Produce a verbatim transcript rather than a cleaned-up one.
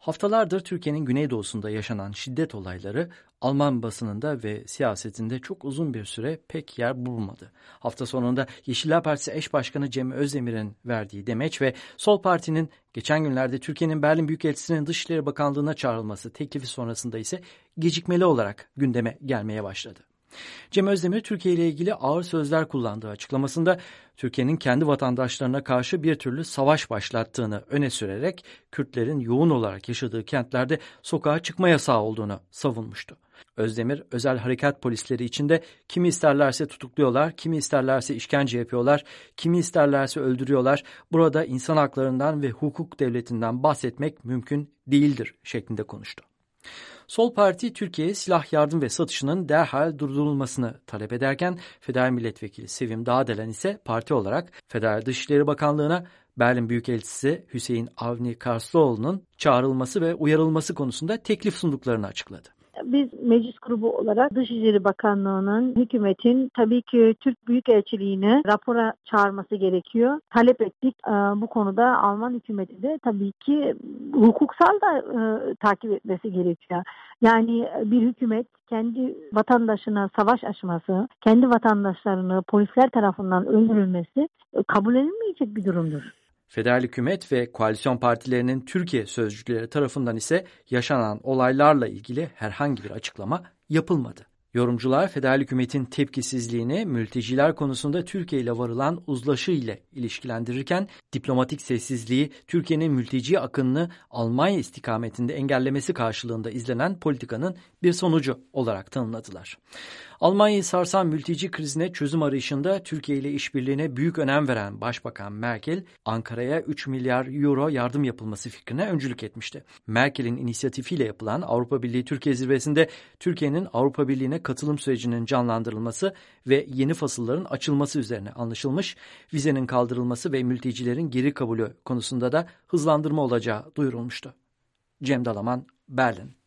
Haftalardır Türkiye'nin güneydoğusunda yaşanan şiddet olayları Alman basınında ve siyasetinde çok uzun bir süre pek yer bulmadı. Hafta sonunda Yeşiller Partisi eş başkanı Cem Özdemir'in verdiği demeç ve Sol Parti'nin geçen günlerde Türkiye'nin Berlin Büyükelçisi'nin Dışişleri Bakanlığı'na çağrılması teklifi sonrasında ise gecikmeli olarak gündeme gelmeye başladı. Cem Özdemir Türkiye ile ilgili ağır sözler kullandığı açıklamasında Türkiye'nin kendi vatandaşlarına karşı bir türlü savaş başlattığını öne sürerek Kürtlerin yoğun olarak yaşadığı kentlerde sokağa çıkma yasağı olduğunu savunmuştu. Özdemir, özel harekat polisleri içinde kimi isterlerse tutukluyorlar, kimi isterlerse işkence yapıyorlar, kimi isterlerse öldürüyorlar. Burada insan haklarından ve hukuk devletinden bahsetmek mümkün değildir şeklinde konuştu. Sol Parti Türkiye'ye silah yardım ve satışının derhal durdurulmasını talep ederken Federal Milletvekili Sevim Dağdelen ise parti olarak Federal Dışişleri Bakanlığı'na Berlin Büyükelçisi Hüseyin Avni Karslıoğlu'nun çağrılması ve uyarılması konusunda teklif sunduklarını açıkladı. Biz meclis grubu olarak Dışişleri Bakanlığı'nın, hükümetin tabii ki Türk Büyükelçiliğini rapora çağırması gerekiyor. Talep ettik. Bu konuda Alman hükümeti de tabii ki hukuksal da e, takip etmesi gerekiyor. Yani bir hükümet kendi vatandaşına savaş açması, kendi vatandaşlarını polisler tarafından öldürülmesi kabul edilmeyecek bir durumdur. Federal hükümet ve koalisyon partilerinin Türkiye sözcüleri tarafından ise yaşanan olaylarla ilgili herhangi bir açıklama yapılmadı. Yorumcular federal hükümetin tepkisizliğini mülteciler konusunda Türkiye ile varılan uzlaşı ile ilişkilendirirken diplomatik sessizliği Türkiye'nin mülteci akınını Almanya istikametinde engellemesi karşılığında izlenen politikanın bir sonucu olarak tanımladılar. Almanya'yı sarsan mülteci krizine çözüm arayışında Türkiye ile işbirliğine büyük önem veren Başbakan Merkel, Ankara'ya üç milyar euro yardım yapılması fikrine öncülük etmişti. Merkel'in inisiyatifiyle yapılan Avrupa Birliği Türkiye zirvesinde Türkiye'nin Avrupa Birliği'ne katılım sürecinin canlandırılması ve yeni fasılların açılması üzerine anlaşılmış, vizenin kaldırılması ve mültecilerin geri kabulü konusunda da hızlandırma olacağı duyurulmuştu. Cem Dalaman, Berlin.